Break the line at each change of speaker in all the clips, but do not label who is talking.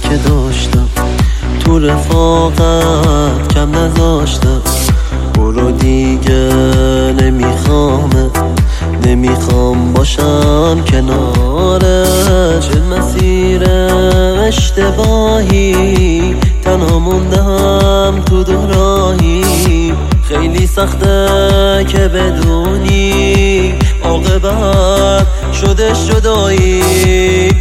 که داشتم تو رفاقت کم نذاشتم. برو دیگه نمیخوام باشم کنارت. چه مسیر اشتباهی تنها موندم تو دوراهی. خیلی سخته که بدونی عاقبت شده جدایی.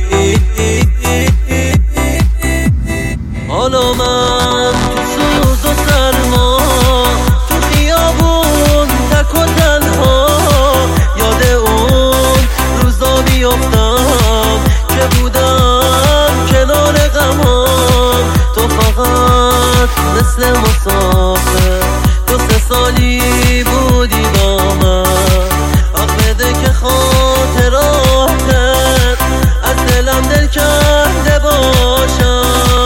حالا من تو سوز و سرما تو خیابون تک و تنها یاد اون روزا بیافتم که بودم کنار غمام. تو فقط مثل مسافر 2-3 سالی بودی با من. حق بده که خاطراتت از دلم دل کرده باشم.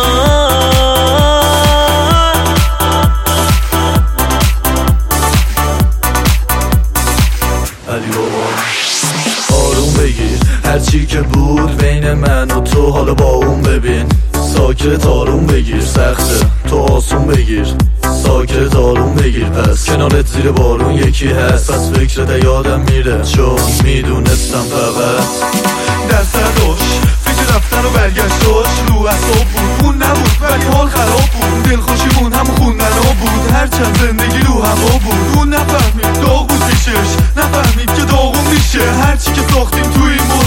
آروم بگیر هرچی که بود بین من و تو حالا با اون ببین. ساکت آروم بگیر سخته تو آسون بگیر. ساکت آروم بگیر پس کنارت زیر بارون یکی هست. پس فکرت یادم میره چون میدونستم فقط دست داشت. فکر رفتن و برگشتاش رو احساب بود. اون نبود ولی حال خراب بود. دلخوشیمون هم خوندن ها بود. هرچند زندگی رو هوا بود. اون نفهمید داغ بود پیشش. نفهمید که داغون میشه هرچی که ساختیم توی